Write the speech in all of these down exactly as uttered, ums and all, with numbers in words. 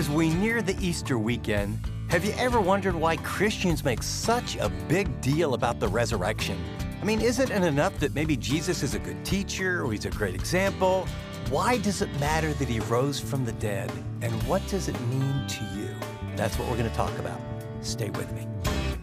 As we near the Easter weekend, have you ever wondered why Christians make such a big deal about the resurrection? I mean, isn't it enough that maybe Jesus is a good teacher or he's a great example? Why does it matter that he rose from the dead? And what does it mean to you? That's what we're going to talk about. Stay with me.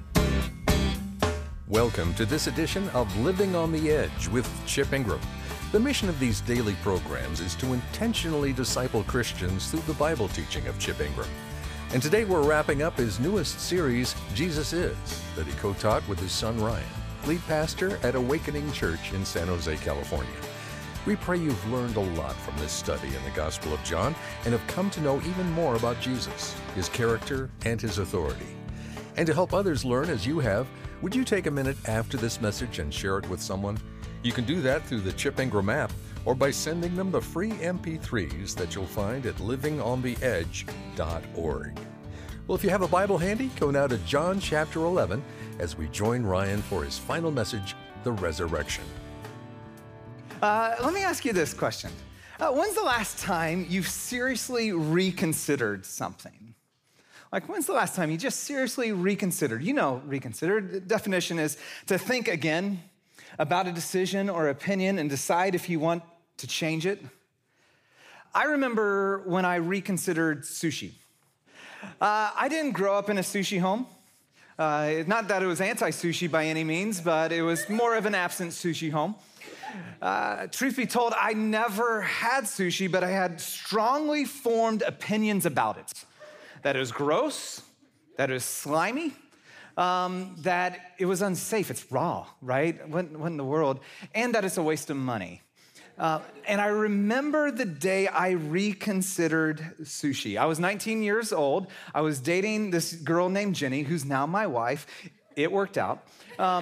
Welcome to this edition of Living on the Edge with Chip Ingram. The mission of these daily programs is to intentionally disciple Christians through the Bible teaching of Chip Ingram. And today we're wrapping up his newest series, Jesus Is, that he co-taught with his son Ryan, lead pastor at Awakening Church in San Jose, California. We pray you've learned a lot from this study in the Gospel of John and have come to know even more about Jesus, his character, and his authority. And to help others learn as you have, would you take a minute after this message and share it with someone? You can do that through the Chip Ingram app or by sending them the free M P threes that you'll find at living on the edge dot org. Well, if you have a Bible handy, go now to John chapter eleven as we join Ryan for his final message, the resurrection. Uh, let me ask you this question. Uh, when's the last time you've seriously reconsidered something? Like, when's the last time you just seriously reconsidered? You know, reconsidered. The definition is to think again about a decision or opinion and decide if you want to change it. I remember when I reconsidered sushi. Uh, I didn't grow up in a sushi home. Uh, not that it was anti-sushi by any means, but it was more of an absent sushi home. Uh, truth be told, I never had sushi, but I had strongly formed opinions about it. That it was gross, that it was slimy, um, that it was unsafe, it's raw, right? What, what in the world? And that it's a waste of money. Uh, and I remember the day I reconsidered sushi. I was nineteen years old. I was dating this girl named Jenny, who's now my wife. It worked out. Um,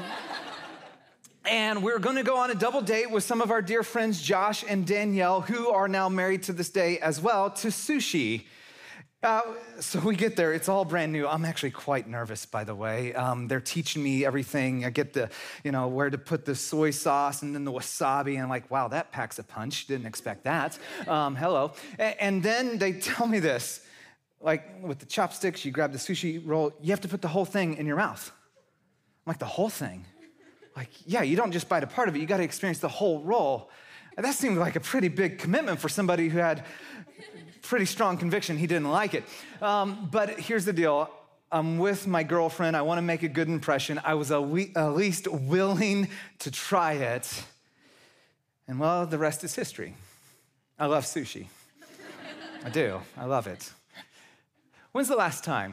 and we were gonna go on a double date with some of our dear friends, Josh and Danielle, who are now married to this day as well, to sushi. Uh, so we get there, it's all brand new. I'm actually quite nervous, by the way. Um, they're teaching me everything. I get the, you know, where to put the soy sauce and then the wasabi. And I'm like, wow, that packs a punch. Didn't expect that. Um, hello. And, and then they tell me this, like with the chopsticks, you grab the sushi roll, you have to put the whole thing in your mouth. I'm like, the whole thing? Like, yeah, you don't just bite a part of it. You got to experience the whole roll. And that seemed like a pretty big commitment for somebody who had pretty strong conviction he didn't like it. Um, but here's the deal. I'm with my girlfriend. I want to make a good impression. I was at least willing to try it. And well, the rest is history. I love sushi. I do. I love it. When's the last time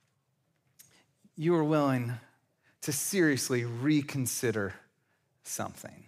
you were willing to seriously reconsider something?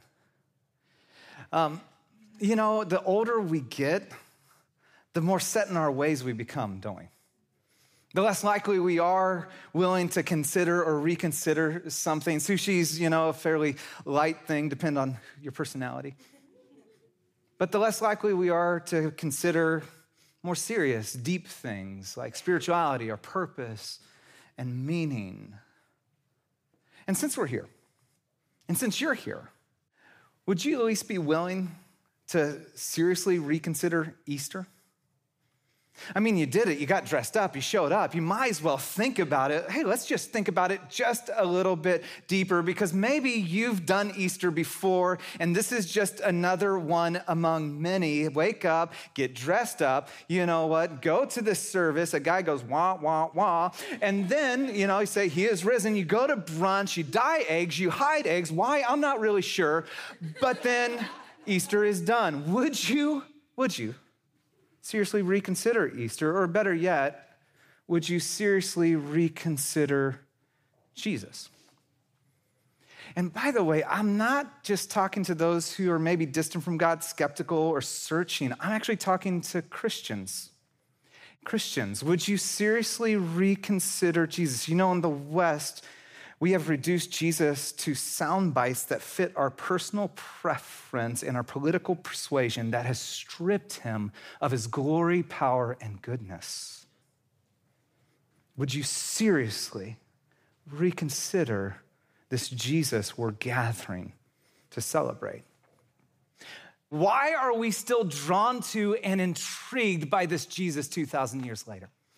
Um, you know, the older we get, the more set in our ways we become, don't we? The less likely we are willing to consider or reconsider something. Sushi's, you know, a fairly light thing, depend on your personality. But the less likely we are to consider more serious, deep things like spirituality or purpose and meaning. And since we're here, and since you're here, would you at least be willing to seriously reconsider Easter? I mean, you did it, you got dressed up, you showed up. You might as well think about it. Hey, let's just think about it just a little bit deeper because maybe you've done Easter before and this is just another one among many. Wake up, get dressed up, you know what, go to this service. A guy goes, wah, wah, wah. And then, you know, you say, he is risen. You go to brunch, you dye eggs, you hide eggs. Why? I'm not really sure. But then Easter is done. Would you, would you? seriously reconsider Easter? Or better yet, would you seriously reconsider Jesus? And by the way, I'm not just talking to those who are maybe distant from God, skeptical or searching. I'm actually talking to Christians. Christians, would you seriously reconsider Jesus? You know, in the West, we have reduced Jesus to sound bites that fit our personal preference and our political persuasion that has stripped him of his glory, power, and goodness. Would you seriously reconsider this Jesus we're gathering to celebrate? Why are we still drawn to and intrigued by this Jesus two thousand years later?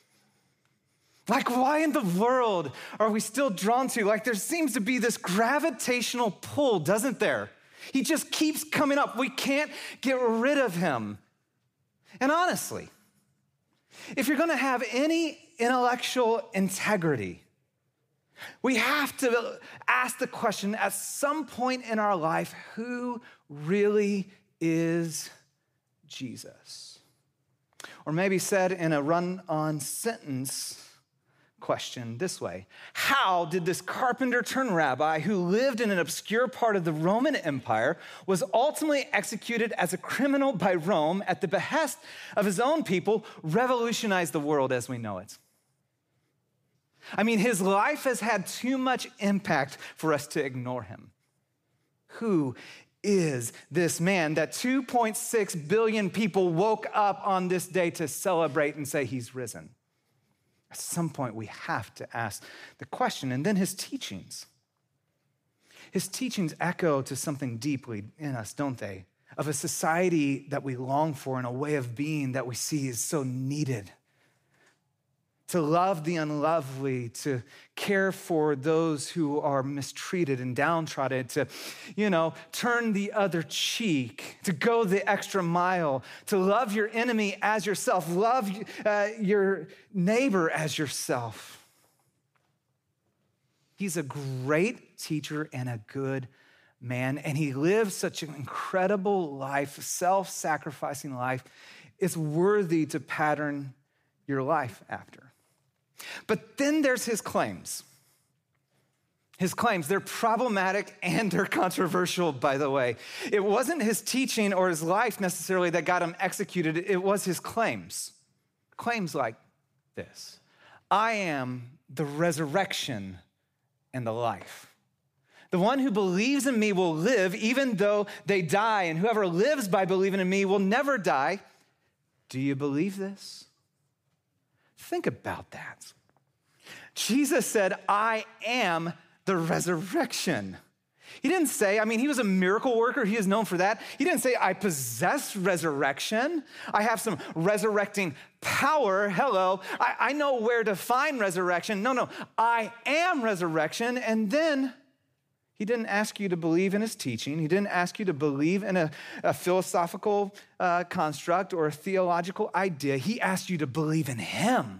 Like, why in the world are we still drawn to? Like, there seems to be this gravitational pull, doesn't there? He just keeps coming up. We can't get rid of him. And honestly, if you're going to have any intellectual integrity, we have to ask the question at some point in our life, who really is Jesus? Or maybe said in a run-on sentence question this way: how did this carpenter turned rabbi who lived in an obscure part of the Roman Empire, was ultimately executed as a criminal by Rome at the behest of his own people, revolutionize the world as we know it? I mean, his life has had too much impact for us to ignore him. Who is this man that two point six billion people woke up on this day to celebrate and say he's risen? At some point, we have to ask the question. And then his teachings. His teachings echo to something deeply in us, don't they? Of a society that we long for and a way of being that we see is so needed. To love the unlovely, to care for those who are mistreated and downtrodden, to, you know, turn the other cheek, to go the extra mile, to love your enemy as yourself, love uh, your neighbor as yourself. He's a great teacher and a good man, and he lives such an incredible life, self-sacrificing life. It's worthy to pattern your life after. But then there's his claims. His claims, they're problematic and they're controversial, by the way. It wasn't his teaching or his life necessarily that got him executed. It was his claims. Claims like this: I am the resurrection and the life. The one who believes in me will live even though they die, and whoever lives by believing in me will never die. Do you believe this? Think about that. Jesus said, I am the resurrection. He didn't say, I mean, he was a miracle worker. He is known for that. He didn't say, I possess resurrection. I have some resurrecting power. Hello. I, I know where to find resurrection. No, no, I am resurrection. And then he didn't ask you to believe in his teaching. He didn't ask you to believe in a, a philosophical uh, construct or a theological idea. He asked you to believe in him.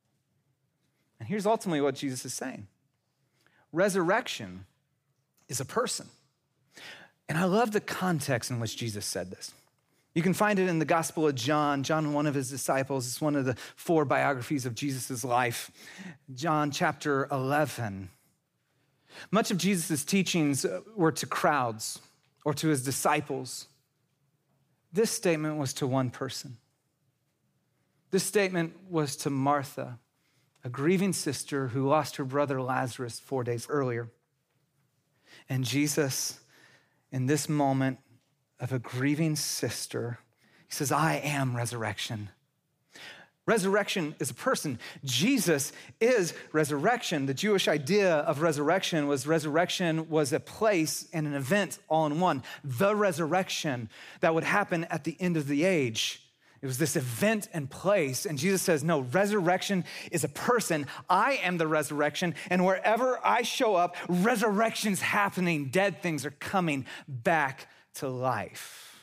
And here's ultimately what Jesus is saying. Resurrection is a person. And I love the context in which Jesus said this. You can find it in the Gospel of John. John, one of his disciples, is one of the four biographies of Jesus' life. John chapter eleven. Much of Jesus' teachings were to crowds or to his disciples. This statement was to one person. This statement was to Martha, a grieving sister who lost her brother Lazarus four days earlier. And Jesus, in this moment of a grieving sister, he says, I am resurrection. Resurrection is a person. Jesus is resurrection. The Jewish idea of resurrection was resurrection was a place and an event all in one. The resurrection that would happen at the end of the age. It was this event and place. And Jesus says, no, resurrection is a person. I am the resurrection. And wherever I show up, resurrection's happening. Dead things are coming back to life.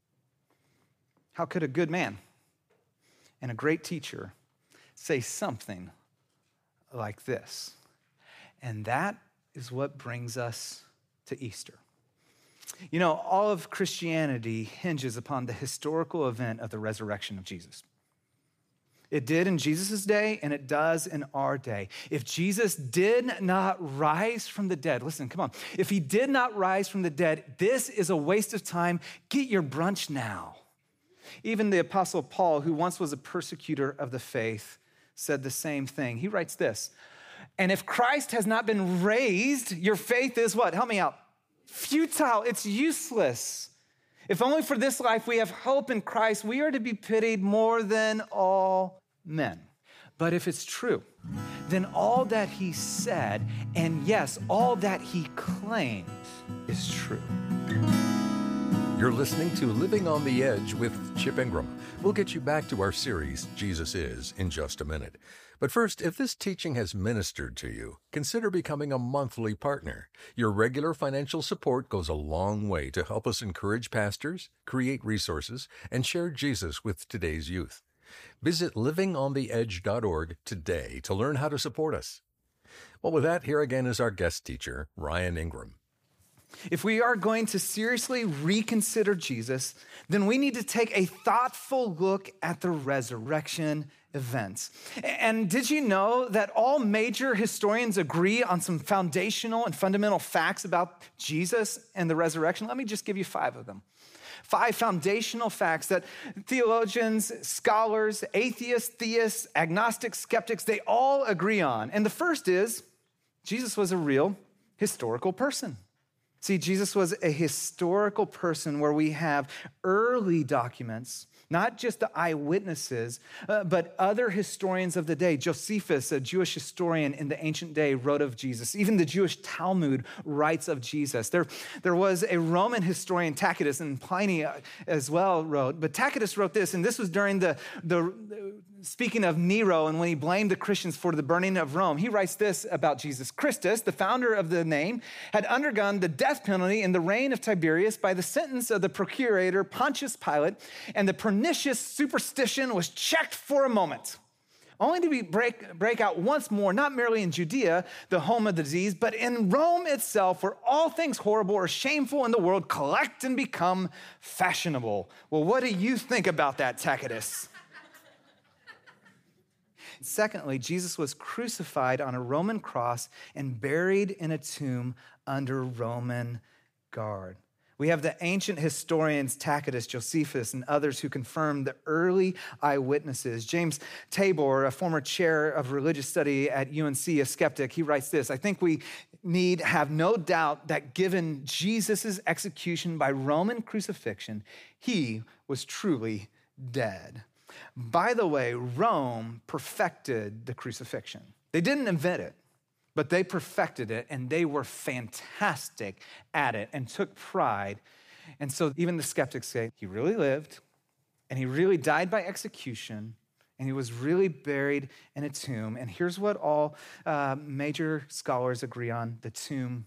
How could a good man and a great teacher say something like this? And that is what brings us to Easter. You know, all of Christianity hinges upon the historical event of the resurrection of Jesus. It did in Jesus' day, and it does in our day. If Jesus did not rise from the dead, listen, come on. If he did not rise from the dead, this is a waste of time. Get your brunch now. Even the Apostle Paul, who once was a persecutor of the faith, said the same thing. He writes this, and if Christ has not been raised, your faith is what? Help me out. Futile. It's useless. If only for this life we have hope in Christ, we are to be pitied more than all men. But if it's true, then all that he said, and yes, all that he claimed is true. You're listening to Living on the Edge with Chip Ingram. We'll get you back to our series, Jesus Is, in just a minute. But first, if this teaching has ministered to you, consider becoming a monthly partner. Your regular financial support goes a long way to help us encourage pastors, create resources, and share Jesus with today's youth. Visit living on the edge dot org today to learn how to support us. Well, with that, here again is our guest teacher, Ryan Ingram. If we are going to seriously reconsider Jesus, then we need to take a thoughtful look at the resurrection events. And did you know that all major historians agree on some foundational and fundamental facts about Jesus and the resurrection? Let me just give you five of them. Five foundational facts that theologians, scholars, atheists, theists, agnostics, skeptics, they all agree on. And the first is Jesus was a real historical person. See, Jesus was a historical person where we have early documents, not just the eyewitnesses, uh, but other historians of the day. Josephus, a Jewish historian in the ancient day, wrote of Jesus. Even the Jewish Talmud writes of Jesus. There, there was a Roman historian, Tacitus, and Pliny as well wrote. But Tacitus wrote this, and this was during the, the, the speaking of Nero, and when he blamed the Christians for the burning of Rome. He writes this about Jesus. Christus, the founder of the name, had undergone the death penalty in the reign of Tiberius by the sentence of the procurator Pontius Pilate, and the pernicious superstition was checked for a moment, only to be break, break out once more, not merely in Judea, the home of the disease, but in Rome itself, where all things horrible or shameful in the world collect and become fashionable. Well, what do you think about that, Tacitus? Secondly, Jesus was crucified on a Roman cross and buried in a tomb under Roman guard. We have the ancient historians Tacitus, Josephus, and others who confirmed the early eyewitnesses. James Tabor, a former chair of religious study at U N C, a skeptic, he writes this: I think we need have no doubt that given Jesus' execution by Roman crucifixion, he was truly dead. By the way, Rome perfected the crucifixion. They didn't invent it, but they perfected it, and they were fantastic at it and took pride. And so even the skeptics say, he really lived, and he really died by execution, and he was really buried in a tomb. And here's what all uh, major scholars agree on: the tomb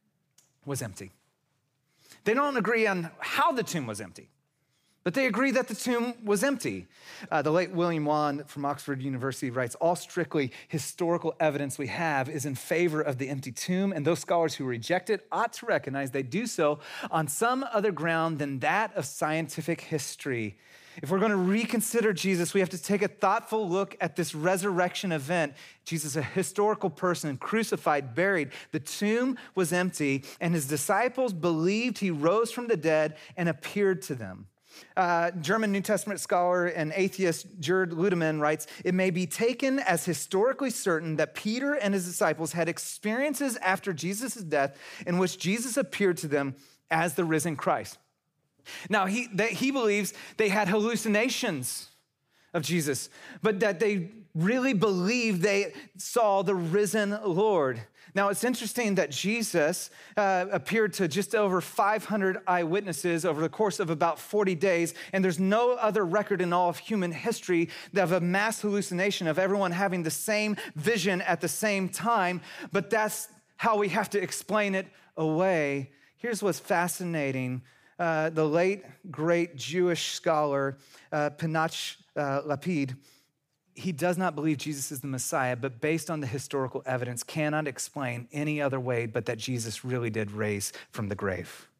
was empty. They don't agree on how the tomb was empty, but they agree that the tomb was empty. Uh, the late William Wan from Oxford University writes, all strictly historical evidence we have is in favor of the empty tomb, and those scholars who reject it ought to recognize they do so on some other ground than that of scientific history. If we're going to reconsider Jesus, we have to take a thoughtful look at this resurrection event. Jesus, a historical person, crucified, buried. The tomb was empty, and his disciples believed he rose from the dead and appeared to them. Uh, German New Testament scholar and atheist Gerd Ludemann writes, it may be taken as historically certain that Peter and his disciples had experiences after Jesus' death in which Jesus appeared to them as the risen Christ. Now, he, that he believes they had hallucinations of Jesus, but that they really believed they saw the risen Lord. Now, it's interesting that Jesus uh, appeared to just over five hundred eyewitnesses over the course of about forty days, and there's no other record in all of human history of a mass hallucination of everyone having the same vision at the same time, but that's how we have to explain it away. Here's what's fascinating. Uh, the late, great Jewish scholar, uh, Pinchas uh, Lapid, he does not believe Jesus is the Messiah, but based on the historical evidence, cannot explain any other way but that Jesus really did raise from the grave.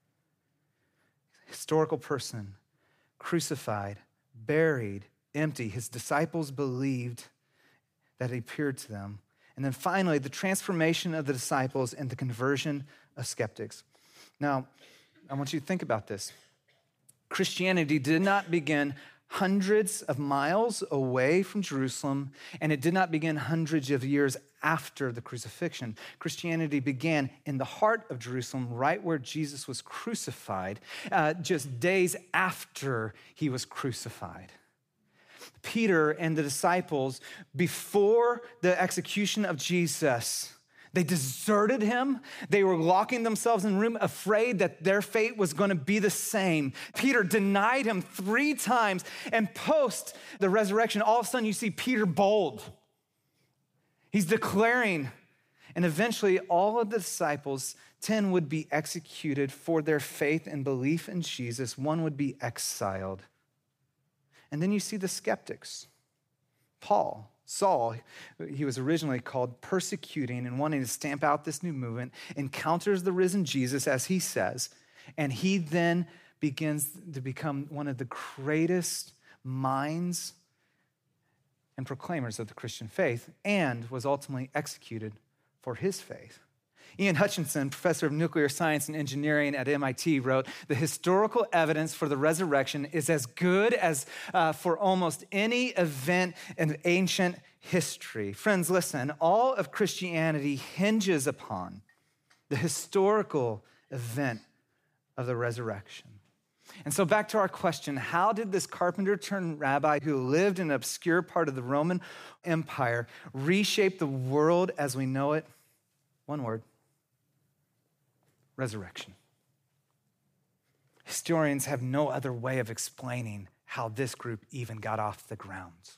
Historical person, crucified, buried, empty. His disciples believed that he appeared to them. And then finally, the transformation of the disciples and the conversion of skeptics. Now, I want you to think about this. Christianity did not begin hundreds of miles away from Jerusalem, and it did not begin hundreds of years after the crucifixion. Christianity began in the heart of Jerusalem, right where Jesus was crucified, uh, just days after he was crucified. Peter and the disciples, before the execution of Jesus, They deserted him. They were locking themselves in a room, afraid that their fate was going to be the same. Peter denied him three times, and post the resurrection, all of a sudden you see Peter bold. He's declaring, and eventually all of the disciples, ten would be executed for their faith and belief in Jesus. One would be exiled. And then you see the skeptics. Paul, Saul, he was originally called, persecuting and wanting to stamp out this new movement, encounters the risen Jesus, as he says, and he then begins to become one of the greatest minds and proclaimers of the Christian faith, and was ultimately executed for his faith. Ian Hutchinson, professor of nuclear science and engineering at M I T, wrote, "The historical evidence for the resurrection is as good as uh, for almost any event in ancient history." Friends, listen, all of Christianity hinges upon the historical event of the resurrection. And so back to our question, how did this carpenter turned rabbi who lived in an obscure part of the Roman Empire reshape the world as we know it? One word: resurrection. Historians have no other way of explaining how this group even got off the ground.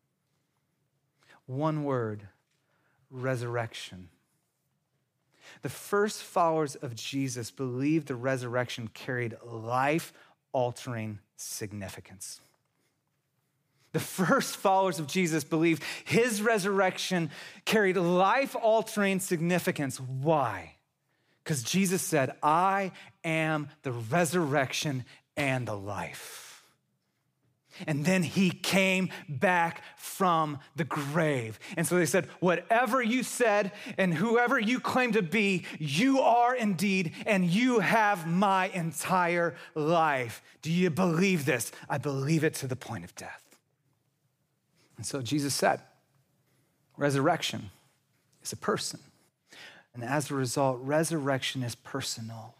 One word: resurrection. The first followers of Jesus believed the resurrection carried life-altering significance. The first followers of Jesus believed his resurrection carried life-altering significance. Why? Because Jesus said, "I am the resurrection and the life." And then he came back from the grave. And so they said, whatever you said and whoever you claim to be, you are indeed, and you have my entire life. Do you believe this? I believe it to the point of death. And so Jesus said, resurrection is a person. And as a result, resurrection is personal.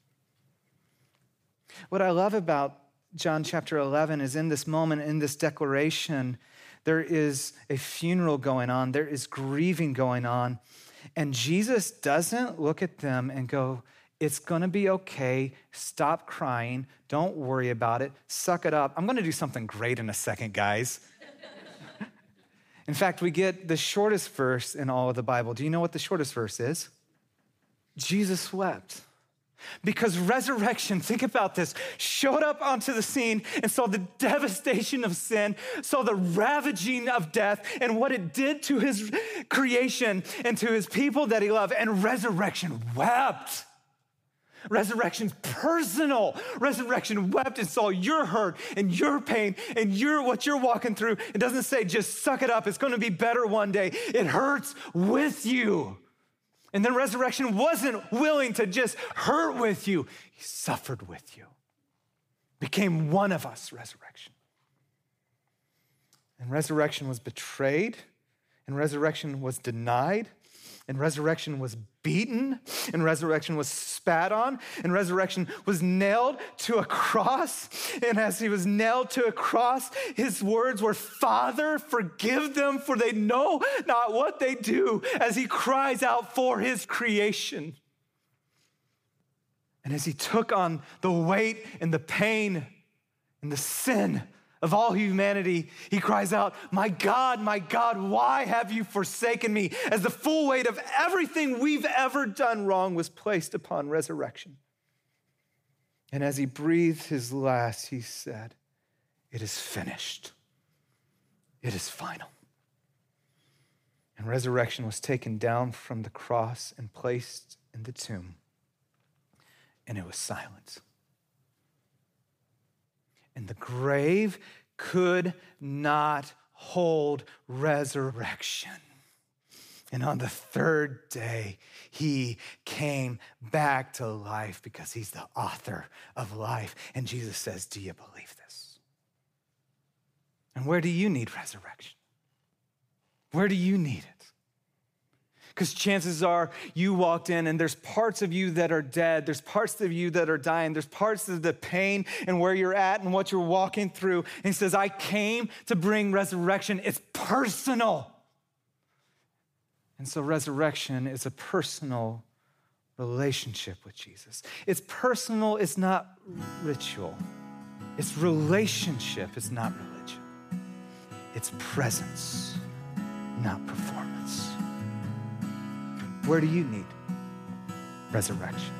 What I love about John chapter eleven is in this moment, in this declaration, there is a funeral going on. There is grieving going on. And Jesus doesn't look at them and go, "It's going to be okay. Stop crying. Don't worry about it. Suck it up. I'm going to do something great in a second, guys." In fact, we get the shortest verse in all of the Bible. Do you know what the shortest verse is? Jesus wept. Because resurrection, think about this, showed up onto the scene and saw the devastation of sin, saw the ravaging of death and what it did to his creation and to his people that he loved. And resurrection wept. Resurrection's personal. Resurrection wept and saw your hurt and your pain and your what you're walking through. It doesn't say just suck it up. It's going to be better one day. It hurts with you. And then resurrection wasn't willing to just hurt with you. He suffered with you. Became one of us, resurrection. And resurrection was betrayed. And resurrection was denied. And resurrection was beaten. And resurrection was spat on. And resurrection was nailed to a cross. And as he was nailed to a cross, his words were, "Father, forgive them, for they know not what they do," as he cries out for his creation. And as he took on the weight and the pain and the sin of all humanity, he cries out, "My God, my God, why have you forsaken me?" As the full weight of everything we've ever done wrong was placed upon resurrection. And as he breathed his last, he said, "It is finished. It is final." And resurrection was taken down from the cross and placed in the tomb. And it was silent. And the grave could not hold resurrection. And on the third day, he came back to life because he's the author of life. And Jesus says, "Do you believe this?" And where do you need resurrection? Where do you need it? Because chances are you walked in and there's parts of you that are dead. There's parts of you that are dying. There's parts of the pain and where you're at and what you're walking through. And he says, "I came to bring resurrection." It's personal. And so resurrection is a personal relationship with Jesus. It's personal, it's not ritual. It's relationship, it's not religion. It's presence, not performance. Where do you need resurrection?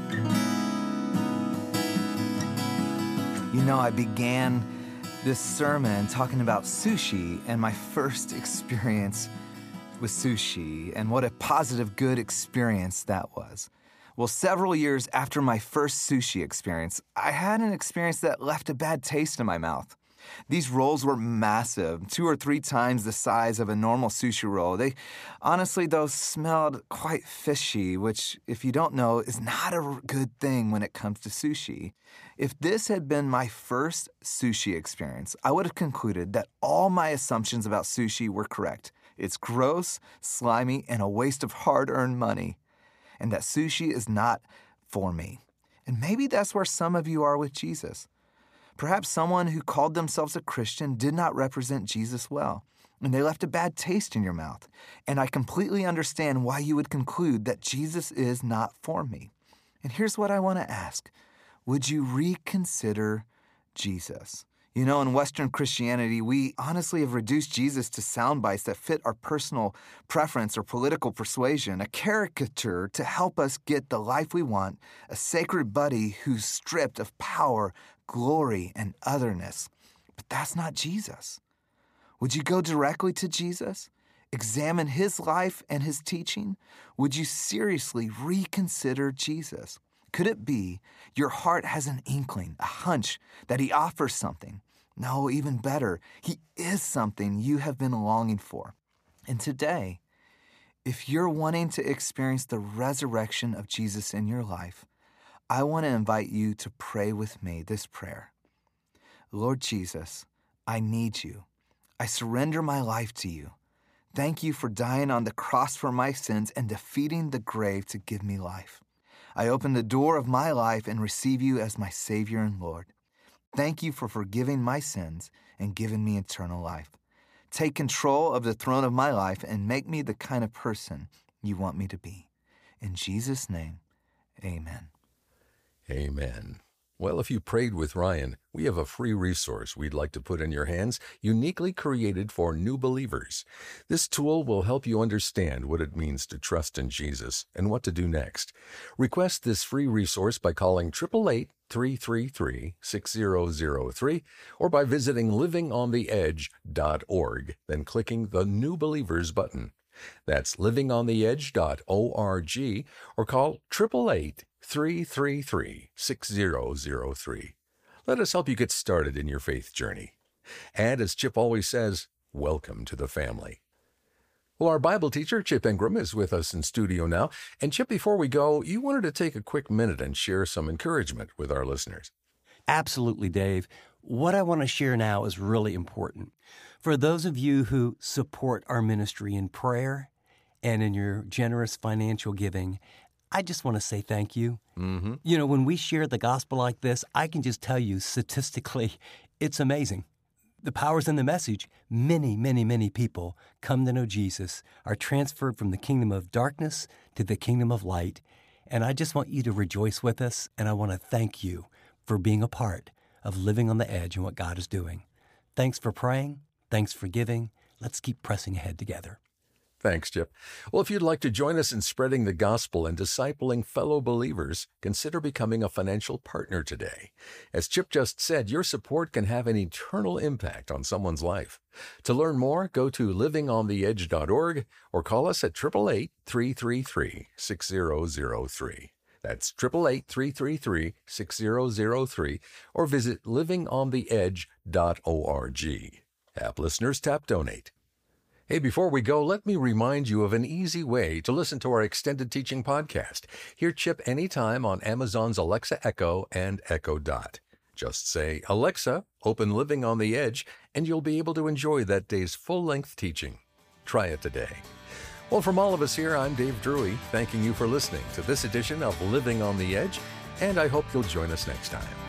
You know, I began this sermon talking about sushi and my first experience with sushi and what a positive, good experience that was. Well, several years after my first sushi experience, I had an experience that left a bad taste in my mouth. These rolls were massive, two or three times the size of a normal sushi roll. They, honestly, though, smelled quite fishy, which, if you don't know, is not a good thing when it comes to sushi. If this had been my first sushi experience, I would have concluded that all my assumptions about sushi were correct. It's gross, slimy, and a waste of hard-earned money, and that sushi is not for me. And maybe that's where some of you are with Jesus. Perhaps someone who called themselves a Christian did not represent Jesus well, and they left a bad taste in your mouth. And I completely understand why you would conclude that Jesus is not for me. And here's what I want to ask. Would you reconsider Jesus? You know, in Western Christianity, we honestly have reduced Jesus to sound bites that fit our personal preference or political persuasion, a caricature to help us get the life we want, a sacred buddy who's stripped of power, glory, and otherness. But that's not Jesus. Would you go directly to Jesus? Examine his life and his teaching? Would you seriously reconsider Jesus? Could it be your heart has an inkling, a hunch, that he offers something? No, even better, he is something you have been longing for. And today, if you're wanting to experience the resurrection of Jesus in your life, I want to invite you to pray with me this prayer. Lord Jesus, I need you. I surrender my life to you. Thank you for dying on the cross for my sins and defeating the grave to give me life. I open the door of my life and receive you as my Savior and Lord. Thank you for forgiving my sins and giving me eternal life. Take control of the throne of my life and make me the kind of person you want me to be. In Jesus' name, amen. Amen. Well, if you prayed with Ryan, we have a free resource we'd like to put in your hands, uniquely created for new believers. This tool will help you understand what it means to trust in Jesus and what to do next. Request this free resource by calling eight eight eight, three three three, six zero zero three or by visiting living on the edge dot org, then clicking the New Believers button. That's living on the edge dot org or call eight eight eight, three three three, six zero zero three. Let us help you get started in your faith journey. And as Chip always says, welcome to the family. Well, our Bible teacher, Chip Ingram, is with us in studio now. And Chip, before we go, you wanted to take a quick minute and share some encouragement with our listeners. Absolutely, Dave. What I want to share now is really important. For those of you who support our ministry in prayer and in your generous financial giving, I just want to say thank you. Mm-hmm. You know, when we share the gospel like this, I can just tell you statistically, it's amazing. The power's in the message. Many, many, many people come to know Jesus, are transferred from the kingdom of darkness to the kingdom of light. And I just want you to rejoice with us, and I want to thank you for being a part of living on the edge and what God is doing. Thanks for praying. Thanks for giving. Let's keep pressing ahead together. Thanks, Chip. Well, if you'd like to join us in spreading the gospel and discipling fellow believers, consider becoming a financial partner today. As Chip just said, your support can have an eternal impact on someone's life. To learn more, go to living on the edge dot org or call us at eight eight eight, three three three, six zero zero three. That's eight eight eight, three three three, six zero zero three or visit living on the edge dot org. App listeners, tap donate. Hey, before we go, let me remind you of an easy way to listen to our extended teaching podcast. Hear Chip anytime on Amazon's Alexa Echo and Echo Dot. Just say, Alexa, open Living on the Edge, and you'll be able to enjoy that day's full-length teaching. Try it today. Well, from all of us here, I'm Dave Drury, thanking you for listening to this edition of Living on the Edge, and I hope you'll join us next time.